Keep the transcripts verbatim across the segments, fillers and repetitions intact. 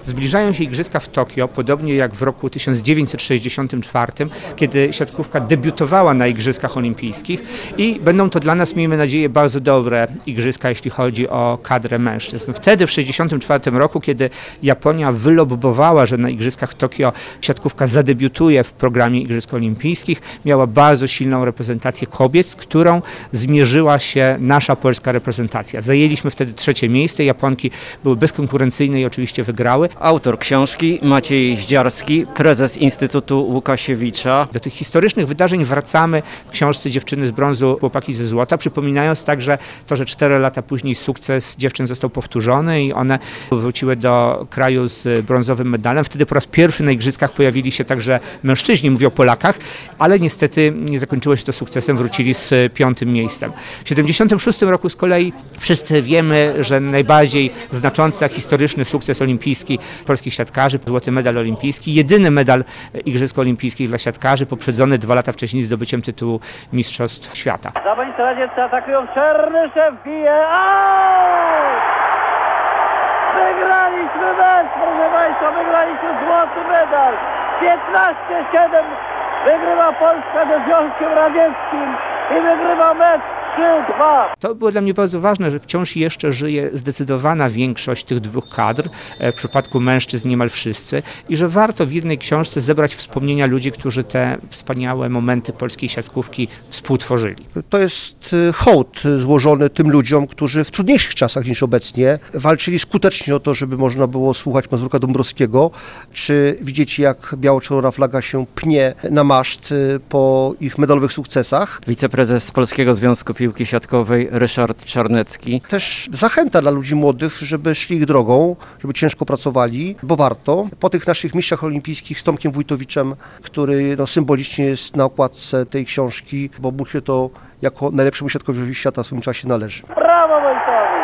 Zbliżają się Igrzyska w Tokio, podobnie jak w roku tysiąc dziewięćset sześćdziesiątym czwartym, kiedy siatkówka debiutowała na Igrzyskach Olimpijskich i będą to dla nas, miejmy nadzieję, bardzo dobre Igrzyska, jeśli chodzi o kadrę mężczyzn. Wtedy w tysiąc dziewięćset sześćdziesiątym czwartym roku, kiedy Japonia wylobbowała, że na Igrzyskach w Tokio siatkówka zadebiutuje w programie Igrzysk Olimpijskich, miała bardzo silną reprezentację kobiet, z którą zmierzyła się nasza polska reprezentacja. Zajęliśmy wtedy trzecie miejsce, Japonki były bezkonkurencyjne i oczywiście wygrały. Autor książki Maciej Zdziarski, prezes Instytutu Łukasiewicza. Do tych historycznych wydarzeń wracamy w książce Dziewczyny z brązu, chłopaki ze złota, przypominając także to, że cztery lata później sukces dziewczyn został powtórzony i one wróciły do kraju z brązowym medalem. Wtedy po raz pierwszy na Igrzyskach pojawili się także mężczyźni, mówię o Polakach, ale niestety nie zakończyło się to sukcesem, wrócili z piątym miejscem. W tysiąc dziewięćset siedemdziesiątym szóstym roku z kolei wszyscy wiemy, że najbardziej znaczący historyczny sukces olimpijski polskich siatkarzy, złoty medal olimpijski, jedyny medal Igrzysk Olimpijskich dla siatkarzy, poprzedzony dwa lata wcześniej zdobyciem tytułu Mistrzostw Świata. Zawodnicy radzieccy atakują, Czernyszew bije, aut! Wygraliśmy mecz, proszę Państwa, wygraliśmy złoty medal. piętnaście siedem wygrywa Polska ze Związkiem Radzieckim i wygrywa mecz trzy dwa. To było dla mnie bardzo ważne, że wciąż jeszcze żyje zdecydowana większość tych dwóch kadr, w przypadku mężczyzn niemal wszyscy, i że warto w jednej książce zebrać wspomnienia ludzi, którzy te wspaniałe momenty polskiej siatkówki współtworzyli. To jest hołd złożony tym ludziom, którzy w trudniejszych czasach niż obecnie walczyli skutecznie o to, żeby można było słuchać Mazurka Dąbrowskiego, czy widzieć, jak biało-czerwona flaga się pnie na maszt po ich medalowych sukcesach. Wiceprezes Polskiego Związku Piłki Siatkowej Ryszard Czarnecki. Też zachęta dla ludzi młodych, żeby szli ich drogą, żeby ciężko pracowali, bo warto. Po tych naszych mistrzach olimpijskich z Tomkiem Wójtowiczem, który no, symbolicznie jest na okładce tej książki, bo mu się to jako najlepszemu siatkarzowi świata w swoim czasie należy. Brawo Wójtowi!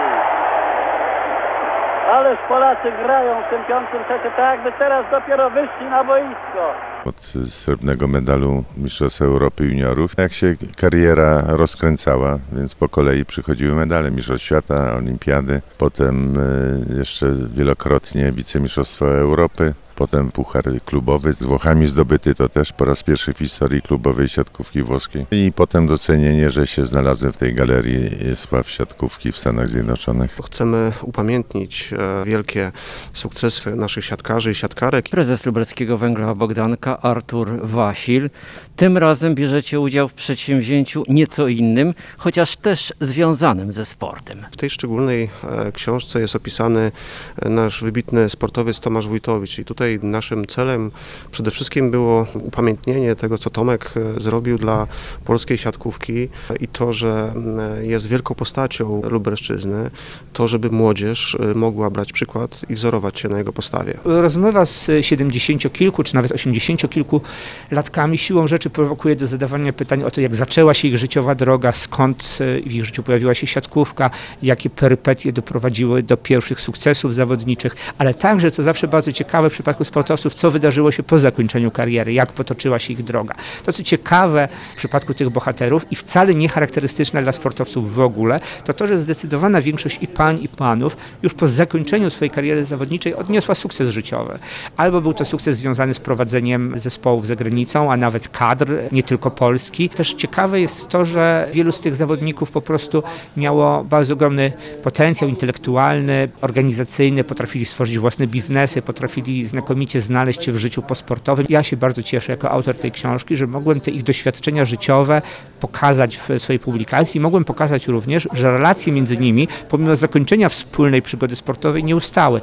Ależ Polacy grają w tym piątym secie, tak jakby teraz dopiero wyszli na boisko. Od srebrnego medalu Mistrzostw Europy Juniorów, jak się kariera rozkręcała, więc po kolei przychodziły medale Mistrzostw Świata, Olimpiady, potem jeszcze wielokrotnie wicemistrzostwa Europy, potem puchar klubowy z Włochami zdobyty, to też po raz pierwszy w historii klubowej siatkówki włoskiej. I potem docenienie, że się znalazłem w tej galerii sław siatkówki w Stanach Zjednoczonych. Chcemy upamiętnić wielkie sukcesy naszych siatkarzy i siatkarek. Prezes Lubelskiego Węgla Bogdanka Artur Wasil. Tym razem bierzecie udział w przedsięwzięciu nieco innym, chociaż też związanym ze sportem. W tej szczególnej książce jest opisany nasz wybitny sportowiec Tomasz Wójtowicz i tutaj naszym celem przede wszystkim było upamiętnienie tego, co Tomek zrobił dla polskiej siatkówki i to, że jest wielką postacią Lubelszczyzny, to, żeby młodzież mogła brać przykład i wzorować się na jego postawie. Rozmowa z siedemdziesięciokilku czy nawet osiemdziesięciokilku latkami siłą rzeczy prowokuje do zadawania pytań o to, jak zaczęła się ich życiowa droga, skąd w ich życiu pojawiła się siatkówka, jakie perypetie doprowadziły do pierwszych sukcesów zawodniczych, ale także, co zawsze bardzo ciekawe w przypadku sportowców, co wydarzyło się po zakończeniu kariery, jak potoczyła się ich droga. To, co ciekawe w przypadku tych bohaterów i wcale nie charakterystyczne dla sportowców w ogóle, to to, że zdecydowana większość i pań, i panów już po zakończeniu swojej kariery zawodniczej odniosła sukces życiowy. Albo był to sukces związany z prowadzeniem zespołów za granicą, a nawet kadr, nie tylko Polski. Też ciekawe jest to, że wielu z tych zawodników po prostu miało bardzo ogromny potencjał intelektualny, organizacyjny, potrafili stworzyć własne biznesy, potrafili znakomicie znaleźć się w życiu posportowym. Ja się bardzo cieszę jako autor tej książki, że mogłem te ich doświadczenia życiowe pokazać w swojej publikacji. Mogłem pokazać również, że relacje między nimi, pomimo zakończenia wspólnej przygody sportowej, nie ustały.